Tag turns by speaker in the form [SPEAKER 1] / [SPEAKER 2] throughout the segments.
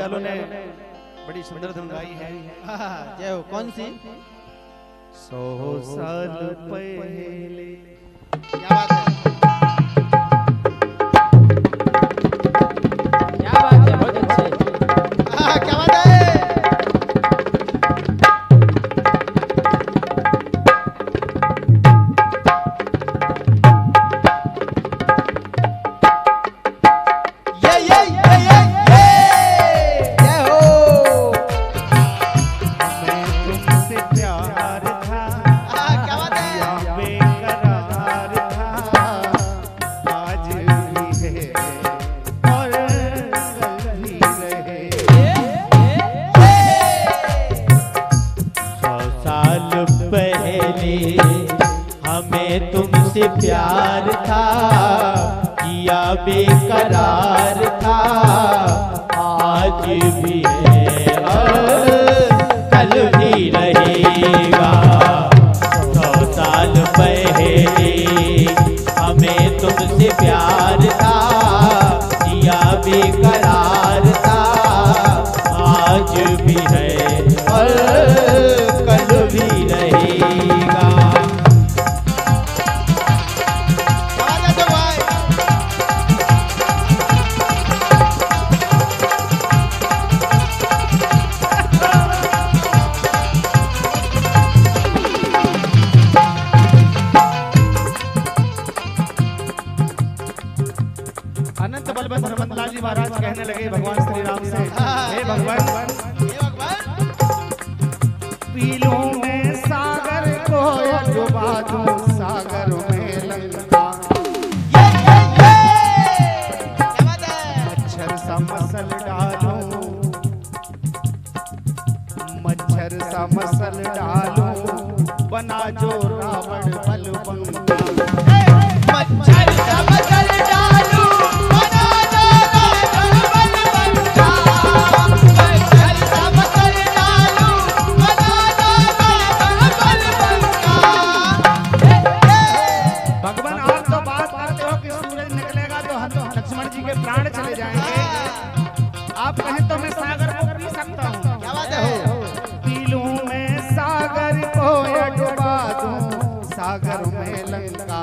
[SPEAKER 1] दयालों ने बड़ी सुंदर धुन गाई है।
[SPEAKER 2] जय हो। कौन सी?
[SPEAKER 1] 100 साल पहले।
[SPEAKER 2] क्या बात है,
[SPEAKER 3] क्या बात है, बहुत अच्छे।
[SPEAKER 2] क्या बात है।
[SPEAKER 3] हमें तुमसे प्यार था, किया बेकरार था, आज भी है और कल भी रहेगा। 100 साल पहले हमें तुमसे प्यार था, किया बेकरार था, आज भी है और कल भी रहेगा।
[SPEAKER 1] अनंत बलवंत हनुमंतलाल जी महाराज कहने लगे भगवान श्री राम से, हे भगवान, पीलू में सागर को डुबा दूं, सागर में लंका। मच्छर सा मसल डालूं, मच्छर सा मसल डालूं, बना जो रावण बलवंता।
[SPEAKER 2] मच्छर सा मसल डालूं, बना जो रावण बलवंता। मच्छर सा मसल डालूं, बना जो रावण बलवंता।
[SPEAKER 1] भगवान आप तो बात करते हो कि सूरज निकलेगा तो हम लक्ष्मण जी के प्राण चले जाएंगे। आप कहें तो मैं सागर को पी सकता हूँ।
[SPEAKER 2] क्या बात है।
[SPEAKER 1] पीलू में सागर को डुबा दूं, सागर में लंका।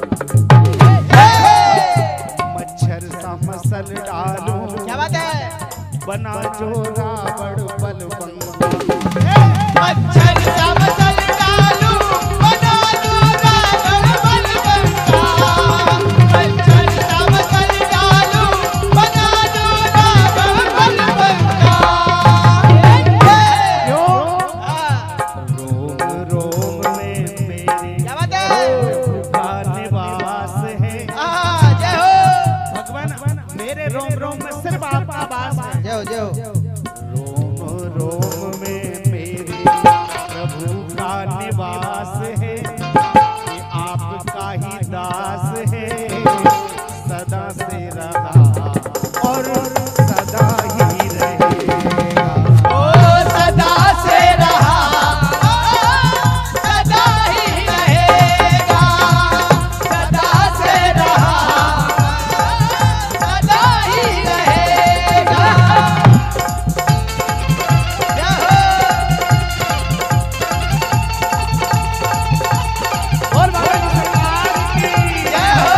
[SPEAKER 1] मच्छर सा मसल डालूं,
[SPEAKER 2] क्या बात है।
[SPEAKER 1] बना जो रावण बलवंता।
[SPEAKER 2] मच्छर सा मसल डालूं, बना जो रावण बलवंता। मच्छर सा मसल डालूं, बना जो रावण बलवंता।
[SPEAKER 1] रोम रोम में मेरे
[SPEAKER 2] क्या बात है।
[SPEAKER 1] का निवास है।
[SPEAKER 2] जय हो।
[SPEAKER 1] भगवान मेरे रोम रोम में सिर्फ आपका वास है।
[SPEAKER 2] जय हो, जय हो।
[SPEAKER 1] रोम रोम में मेरे प्रभु का निवास है, कि आपका ही दास है, सदा से रहा और सदा ही रहेगा।
[SPEAKER 2] ओ सदा से रहा, सदा ही रहेगा। सदा से रहा, सदा ही रहेगा।
[SPEAKER 1] और बाबा जी सरकार की
[SPEAKER 2] जय हो।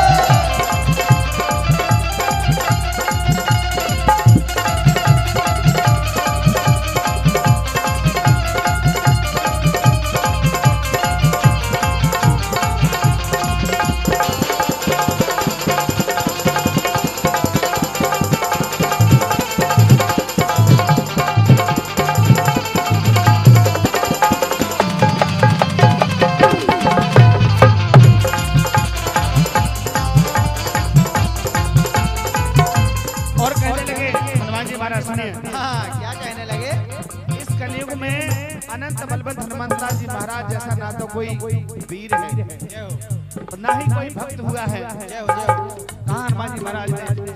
[SPEAKER 1] और कहने लगे हनुमान जी महाराज सुनिए,
[SPEAKER 2] क्या कहने लगे।
[SPEAKER 1] इस कलयुग में अनंत बलवंत हनुमंतलाल जी महाराज जैसा ना तो कोई वीर है और ना ही कोई भक्त हुआ है।
[SPEAKER 2] जय हो, जय हो।
[SPEAKER 1] कहा हनुमान जी महाराज ने,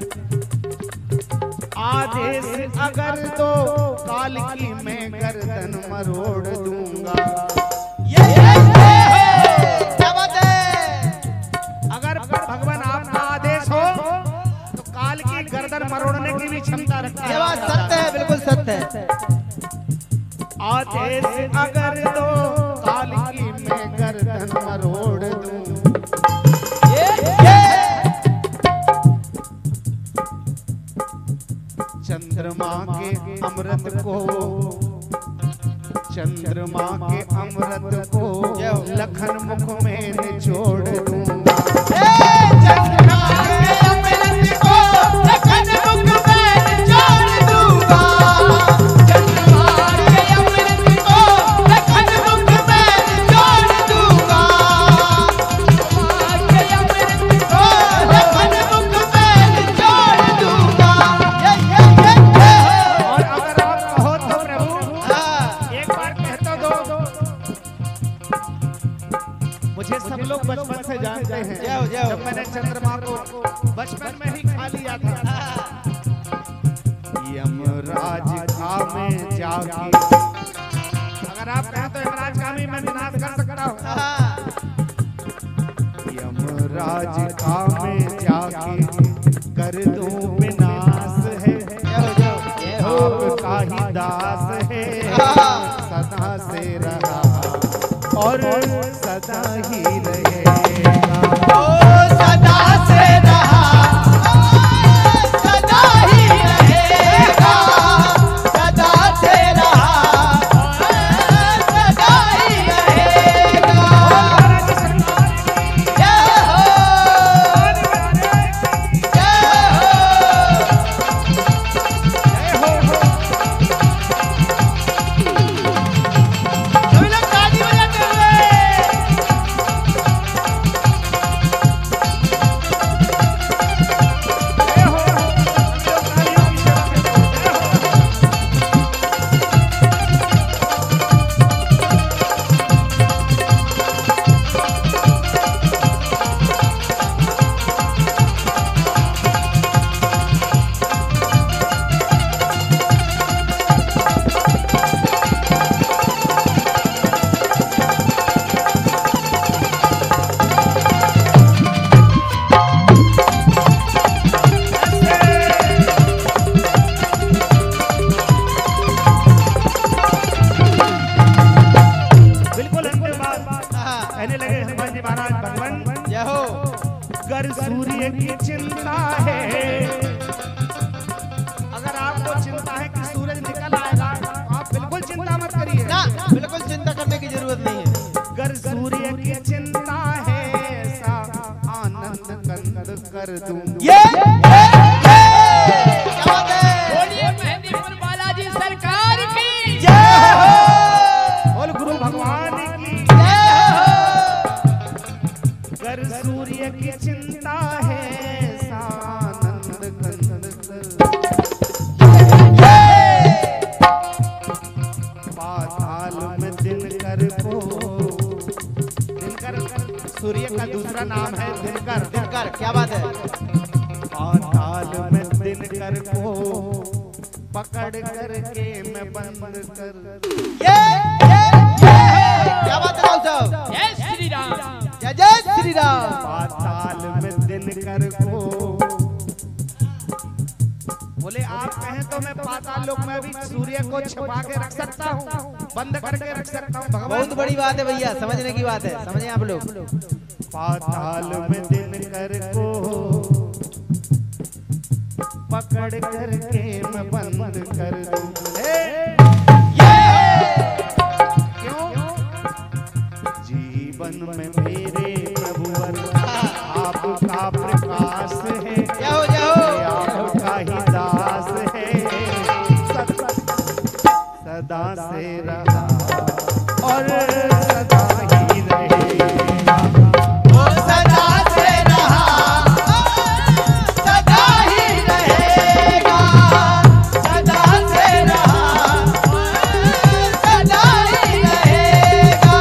[SPEAKER 1] आदेश अगर तो काल की मैं गर्दन मरोड़ दूंगा।
[SPEAKER 2] क्या बात है।
[SPEAKER 1] अगर भगवान आपका आदेश हो तो काल की गर्दन मरोड़ने की भी क्षमता रखता
[SPEAKER 2] ये बात
[SPEAKER 1] है।
[SPEAKER 2] सत्य संत है।
[SPEAKER 1] आदेश अगर दो काल की मैं गर्दन मरोड़ दूं। चंद्रमा के अमृत को, चंद्रमा के अमृत को लखन मुख में निचोड़ दूंगा।
[SPEAKER 2] चंद्रमा के अमृत को लखन मुख में निचोड़ दूंगा। चंद्रमा के अमृत को लखन मुख में निचोड़ दूंगा। चंद्रमा के अमृत को लखन मुख में निचोड़ दूंगा।
[SPEAKER 1] और अगर आप कहो तो प्रभु एक बार कहता दो। मुझे सब लोग बचपन से जानते हैं,
[SPEAKER 2] जाओ।
[SPEAKER 1] जब मैंने चंद्रमा को बचपन में ही खा लिया था। यमराज का में जाके, अगर आप कहें तो यमराज का में मैं विनाश कर सकता हूँ। यमराज का में जाके कर दूं विनाश है। आपका ही दास है, सदा से रहा और सदा ही रहेगा।
[SPEAKER 2] सदा से रहा, सदा ही रहेगा। सदा से रहा, सदा ही रहेगा। जय हो, सभी लोग ताली बजाते हुए।
[SPEAKER 1] बिल्कुल अंतिम बात कहने लगे हनुमान जी महाराज भगवान।
[SPEAKER 2] जय हो।
[SPEAKER 1] अगर सूर्य की चिंता है, अगर आपको चिंता है कि सूरज निकल आएगा, आप बिल्कुल चिंता मत करिए।
[SPEAKER 2] ना, बिल्कुल चिंता करने की जरूरत नहीं है।
[SPEAKER 1] अगर सूर्य की चिंता है, ऐसा आनंद कंद कर दूं।
[SPEAKER 2] क्या बात है।
[SPEAKER 4] बोलिए मेहंदीपुर बालाजी सरकार की
[SPEAKER 2] जय हो,
[SPEAKER 1] बोल गुरु भगवान की।
[SPEAKER 2] जय हो।
[SPEAKER 1] अगर सूर्य की चिंता है, ऐसा आनंद कंद कर। पाताल में दिनकर को, दिनकर सूर्य का दूसरा नाम है दिनकर।
[SPEAKER 2] दिनकर, क्या बात है।
[SPEAKER 1] पाताल में दिनकर को पकड़ करके मैं बंद कर।
[SPEAKER 2] क्या बात है राव साहब।
[SPEAKER 4] जय श्री राम।
[SPEAKER 2] जय जय श्री राम।
[SPEAKER 1] पाताल में दिनकर को, बोले आप कहें तो मैं पाताल लोक में भी सूर्य को छिपा के रख सकता हूँ, बंद करके रख सकता हूँ। भगवान
[SPEAKER 2] बहुत बड़ी बात है भैया, समझने की बात है, समझे आप लोग।
[SPEAKER 1] पाताल में दिनकर को पकड़ करके मैं बंद कर दूं। क्यों? जीवन में मेरे प्रभुवर आपका प्रकाश है।
[SPEAKER 2] जय हो, जय हो।
[SPEAKER 1] आपका ही दास है, सदा से रहा और सदा ही रहेगा।
[SPEAKER 2] वो सदा से रहा, सदा ही रहेगा। सदा से रहा, सदा ही रहेगा।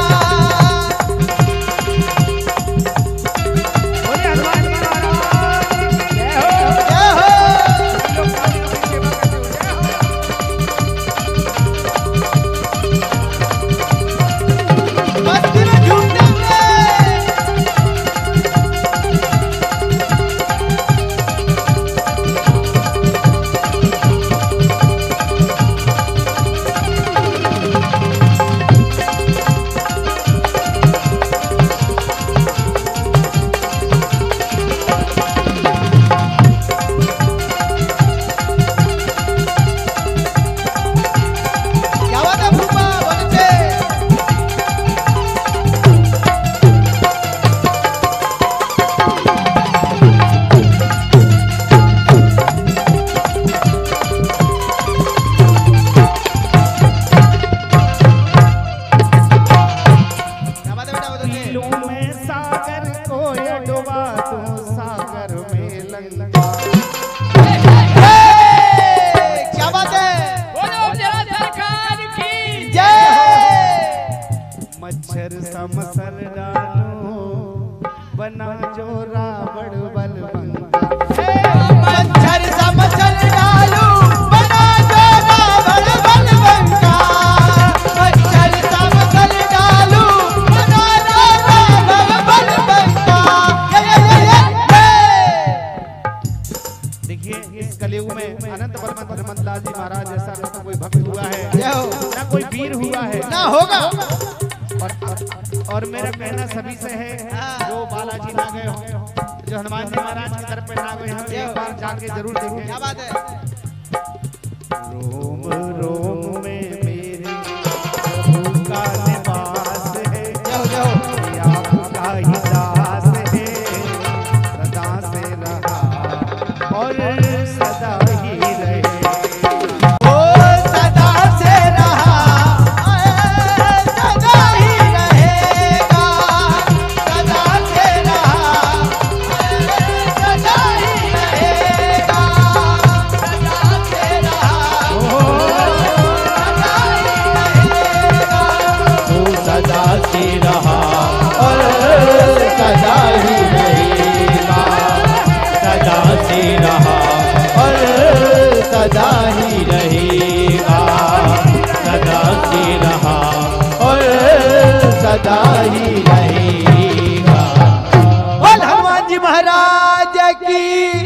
[SPEAKER 1] बोले हनुमान जी महाराज की जय हो।
[SPEAKER 2] जय हो।
[SPEAKER 1] लोग सेवा करते हुए जय हो। बालाजी महाराज जैसा ना कोई भक्त हुआ है,
[SPEAKER 2] जय हो।
[SPEAKER 1] ना कोई वीर हुआ है,
[SPEAKER 2] ना होगा।
[SPEAKER 1] और मेरा कहना सभी से है जो बालाजी ना गए हो, जो हनुमान जी महाराज की तरफ पे ना गए हो, एक बार जाके जरूर देखें।
[SPEAKER 2] क्या बात है।
[SPEAKER 1] रोम रोम में मेरे प्रभु का निवास है, आपका ही दास है, सदा से रहा और सदा ही रहे।
[SPEAKER 2] ओ सदा से रहा, सदा ही रहेगा, सदा से रहा, सदा ही रहेगा, सदा से रहा,
[SPEAKER 3] सदा से रहा और सदा ही रहेगा, सदा से रहा और सदा ही रहेगा, सदा से रहा और सदा ही रहेगा।
[SPEAKER 2] बोल हनुमान जी महाराज की।